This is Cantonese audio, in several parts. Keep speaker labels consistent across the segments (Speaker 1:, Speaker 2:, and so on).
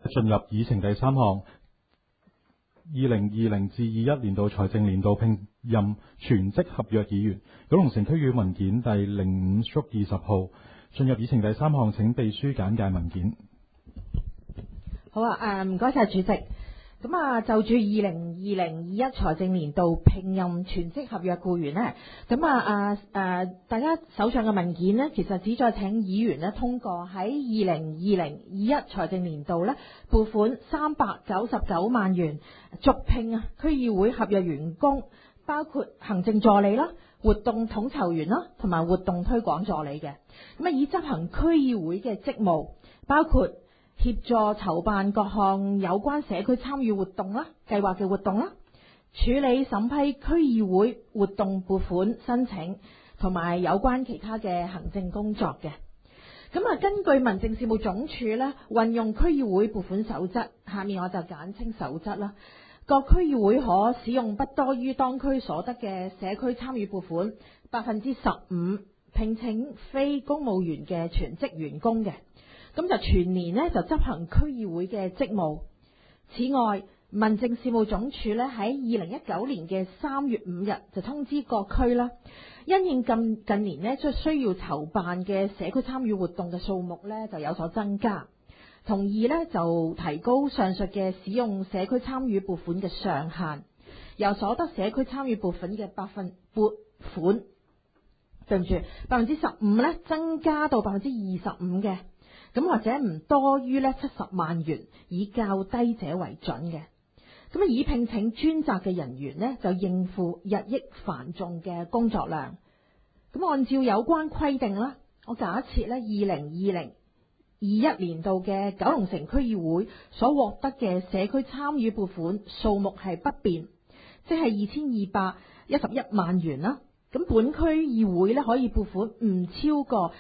Speaker 1: 進入議程第三項2020至21年度財政年度聘任全職合約議員，九龍城區議會文件第05/20號。進入議程第三項，請秘書簡介文件。
Speaker 2: 好啊，唔該晒主席。咁啊，就住2020-21財政年度聘任全職合約僱員呢，咁大家手上嘅文件呢，其實旨在請議員呢通過喺2020-21財政年度呢撥款399萬元續聘區議會合約員工，包括行政助理啦、活動統籌員啦，同埋活動推廣助理嘅。咁啊，以執行區議會嘅職務，包括協助籌辦各項有關社區參與活動啦、計劃嘅活動啦，處理審批區議會活動撥款申請，同埋有關其他嘅行政工作嘅。咁啊，根據民政事務總署呢運用區議會撥款守則，下面我就簡稱守則啦。各區議會可使用不多於當區所得嘅社區參與撥款15%聘請非公務員嘅全職員工嘅。咁就全年呢就執行區議會嘅職務。此外，民政事務總署呢喺2019年嘅3月5日就通知各區啦，因應近年呢即需要籌辦嘅社區參與活動嘅數目呢就有所增加，同意呢就提高上述嘅使用社區參與撥款嘅上限，由所得社區參與撥款嘅撥款15%呢增加到25%嘅。咁或者唔多於呢70萬元，以較低者為準嘅。咁以聘請專責嘅人員呢，就應付日益繁重嘅工作量。咁按照有關規定啦，我假設呢2020-21年度嘅九龍城區議會所獲得嘅社區參與撥款數目係不變，即係2211萬元啦。咁本區議會呢可以撥款唔超過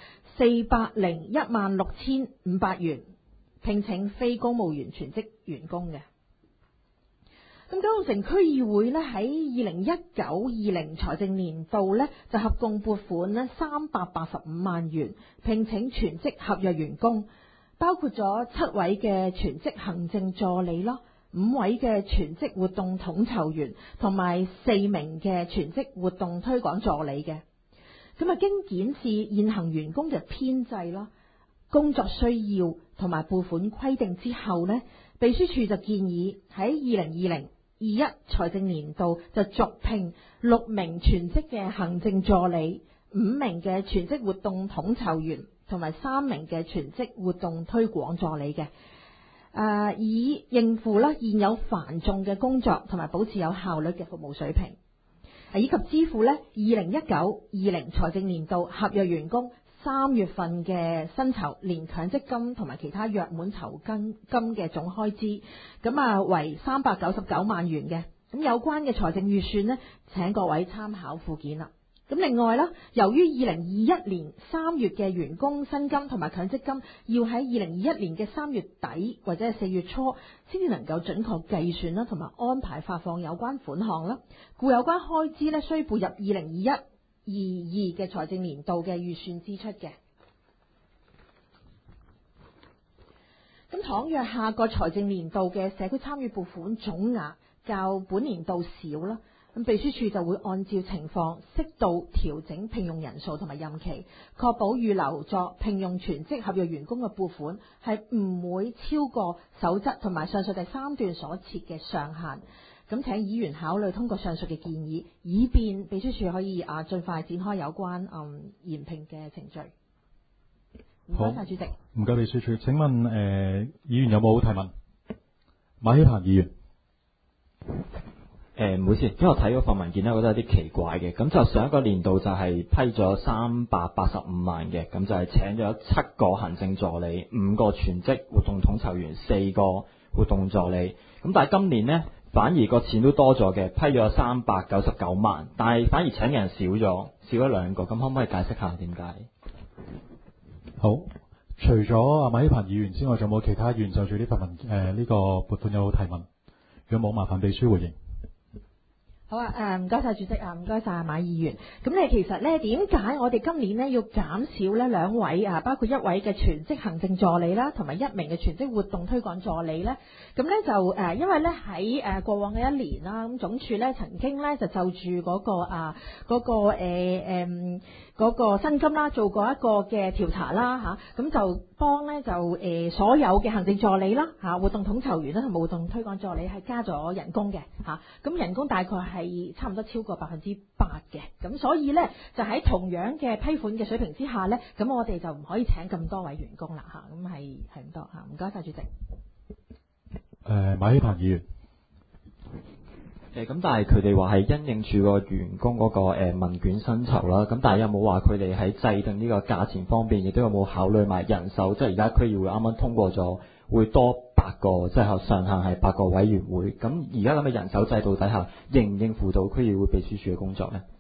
Speaker 2: 4016500元，聘請非公務員全職員工嘅。咁九龍城區議會呢喺2019-20財政年度呢就合共撥款呢385萬元，聘請全職合約員工，包括咗7位嘅全職行政助理啦，5位嘅全職活動統籌員，同埋4名嘅全職活動推廣助理嘅。咁啊，經檢視現行員工嘅編制啦、工作需要同埋撥款規定之後呢，秘書處就建議喺2020-21財政年度就續聘6名全職嘅行政助理、5名嘅全職活動統籌員，同埋3名嘅全職活動推廣助理嘅。以應付現有繁重嘅工作，同埋保持有效率嘅服務水平。以及支付2019-20財政年度合約員工3月份嘅薪酬，連強積金同埋其他約滿酬金嘅總開支，為399萬元嘅。咁有關嘅財政預算呢，請各位參考附件啦。咁另外啦，由於2021年3月嘅員工薪金同埋強積金要喺2021年嘅3月底或者係4月初先至能夠準確計算啦，同埋安排發放有關款項啦，故有關開支呢需撥入2021-22嘅財政年度嘅預算支出嘅。咁倘若下個財政年度嘅社區參與撥款總額較本年度少啦，咁秘書處就會按照情況適度調整聘用人數同埋任期，確保預留作聘用全職合約員工嘅撥款係唔會超過守則同埋上述第3段所設嘅上限。咁請議員考慮通過上述嘅建議，以便秘書處可以盡快展開有關延聘嘅程序。唔該晒主席。
Speaker 1: 唔該秘書處。請問議員有冇提問？馬希鵬議員。
Speaker 3: 唔好意思，因為我睇嗰份文件咧，我覺得有啲奇怪嘅。咁就上一個年度就係批咗385萬嘅，咁就係請咗7個行政助理、5個全職活動統籌員、4個活動助理。咁但係今年呢，反而個錢都多咗嘅，批咗399萬，但係反而請嘅人少咗2個。咁可唔可以解釋下點解？
Speaker 1: 好，除咗馬希鵬議員之外，仲有冇其他議員就住呢份呢個撥款有提問？如果冇，麻煩秘書回應。
Speaker 2: 好啊，唔該晒主席啊，唔該晒馬議員。咁咧其實咧點解我哋今年咧要減少咧2位啊，包括1位嘅全職行政助理啦，同埋1名嘅全職活動推廣助理咧？咁咧就因為咧喺過往嘅1年啦，咁總署咧曾經咧就住嗰個薪金啦，做過一個嘅調查啦嚇，咁就幫咧所有嘅行政助理啦嚇，活動統籌員啦同埋活動推廣助理係加咗人工嘅嚇，咁人工大概係差唔多超過8%嘅，咁所以咧就喺同樣嘅批款嘅水平之下咧，咁我哋就唔可以請咁多位員工啦嚇，咁係唔多嚇，唔該晒主席。
Speaker 1: 馬希鵬議員。
Speaker 3: 咁但係佢哋話係因應住個員工嗰個問卷薪酬啦，咁但係有冇話佢哋喺制定呢個價錢方面，亦都有冇考慮埋人手？即係而家區議會啱啱通過咗，會多8個，即係上限係8個委員會。咁而家咁嘅人手制度底下，應唔應付到區議會秘書處嘅工作呢？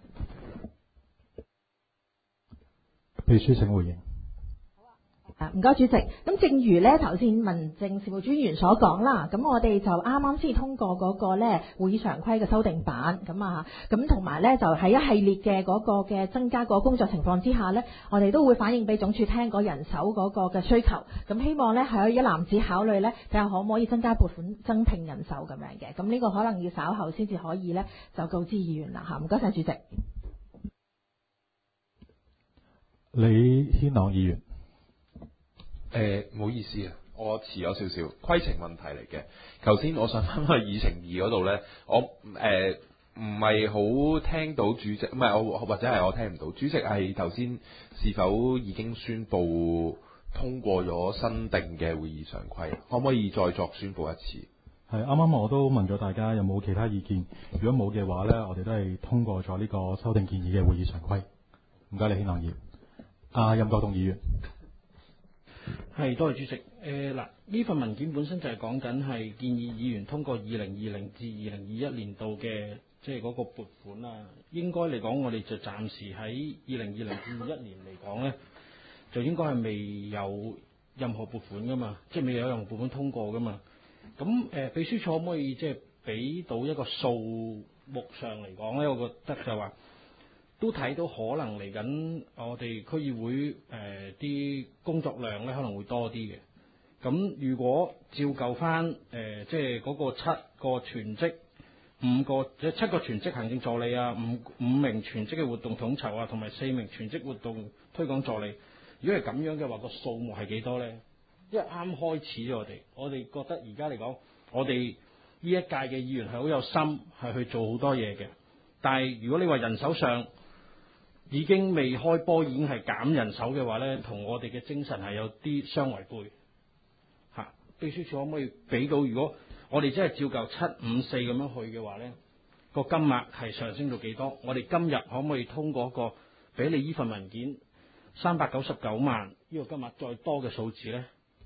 Speaker 1: 秘書請回應。
Speaker 2: 唔該主席，咁正如咧頭先民政事務專員所講啦，咁我哋就啱啱先通過嗰個咧會議常規嘅修訂版，咁同埋咧就喺一系列嘅嗰個嘅增加個工作情況之下咧，我哋都會反映俾總署聽嗰人手嗰個嘅需求，咁希望咧喺一籃子考慮咧，睇下可唔可以增加撥款增聘人手咁樣嘅，咁呢個可能要稍後先至可以咧就告知議員啦嚇，唔該晒主席。
Speaker 1: 李軒朗議員。
Speaker 4: 唔好意思啊，我遲咗少少，規程問題嚟嘅。頭先我想翻去議程2嗰度呢，我唔係好聽到主席，唔係我或者係我聽唔到主席係頭先是否已經宣布通過咗新定嘅會議常規？可唔可以再作宣布一次？
Speaker 1: 係啱啱我都問咗大家有冇其他意見，如果冇嘅話呢，我哋都係通過咗呢個修訂建議嘅會議常規。唔該，李軒朗議員。任國棟議員。
Speaker 5: 係，多謝主席。呢份文件本身就係講緊係建議議員通過2020至2021年度嘅即係嗰個撥款啦。應該嚟講，我哋就暫時喺2020至21年嚟講呢，就應該係未有任何撥款噶嘛，即係未有任何撥款通過噶嘛。咁秘書處可唔可以即係俾到一個數目上嚟講呢？我覺得就話，都睇到可能嚟緊我哋區議會啲工作量咧可能會多啲嘅。咁如果照舊翻即係嗰個7個全職7個全職行政助理啊，5名全職嘅活動統籌啊，同埋4名全職活動推廣助理，如果係咁樣嘅話，個數目係幾多呢？因為啱開始咗我哋覺得而家嚟講，我哋呢一屆嘅議員係好有心係去做好多嘢嘅，但係如果你話人手上，已經未開波，已經係減人手嘅話呢，同我哋嘅精神係有啲相違背嚇。秘書處可唔可以俾到？如果我哋真係照舊754咁樣去嘅話呢，個金額係上升到幾多？我哋今日可唔可以通過一個俾你呢份文件399萬呢個金額再多嘅數字呢？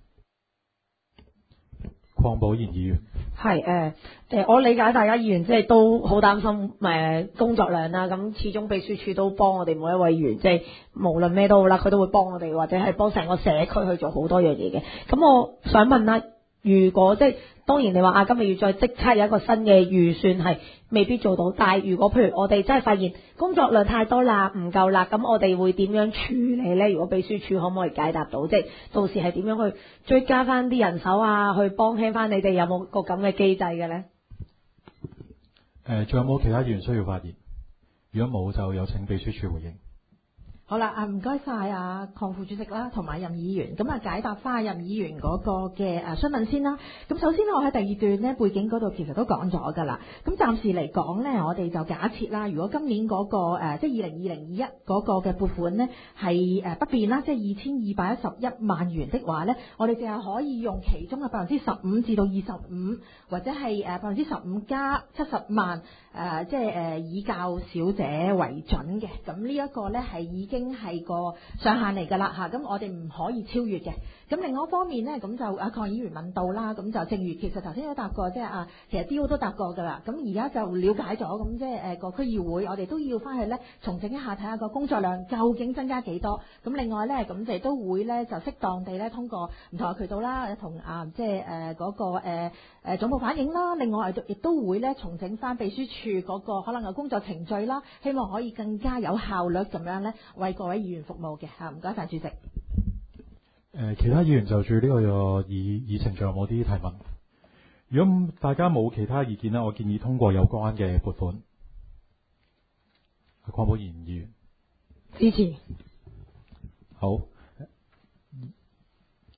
Speaker 1: 鄺寶賢議員。
Speaker 6: 係我理解大家議員即係都好擔心工作量啦。咁始終秘書處都幫我哋每一位議員，即係無論咩都好啦，佢都會幫我哋或者係幫成個社區去做好多樣嘢嘅。咁我想問啦，如果即係當然你話今日要再即刻有一個新嘅預算係未必做到，但係如果譬如我哋真係發現工作量太多啦，唔夠啦，咁我哋會點樣處理呢？如果秘書處可唔可以解答到？即係到時係點樣去追加翻啲人手啊，去幫輕翻你哋？有冇個咁嘅機制嘅呢？
Speaker 1: 仲有冇其他議員需要發言？如果冇，就有請秘書處回應。
Speaker 2: 好啦，唔該晒鄺副主席啦，同埋任議員，咁解答翻任議員嗰個嘅詢問先啦。咁首先我喺第2段呢背景嗰度其實都講咗㗎啦。咁暫時嚟講呢，我哋就假設啦，如果今年嗰個即係2020-21嗰個嘅撥款呢係不變啦，即係2211萬元的話呢，我哋淨係可以用其中嘅15%至到25%，或者係15%加70萬即係以較少者為準嘅。咁呢一個呢係已經係個上限嚟㗎啦嚇，咁我哋唔可以超越嘅。 咁另外一方面呢，咁就鄺議員問到啦，咁就正如其實頭先都答過，即係其實 D.O. 都答過㗎啦。咁而家就了解咗，咁即係個區議會，我哋都要翻去呢重整一下，睇下個工作量究竟增加幾多。咁另外呢，咁就都會呢，就適當地呢，通過唔同嘅渠道啦，同即係嗰個總部反映啦。另外亦都會呢，重整翻秘書處嗰個可能嘅工作程序啦，希望可以更加有效率咁樣呢，為各位議員服務嘅嚇。唔該晒主席。
Speaker 1: 其他議員就住呢個議程仲有冇啲提問？如果大家冇其他意見呢，我建議通過有關嘅撥款。鄺寶賢議員
Speaker 6: 支持。
Speaker 1: 好。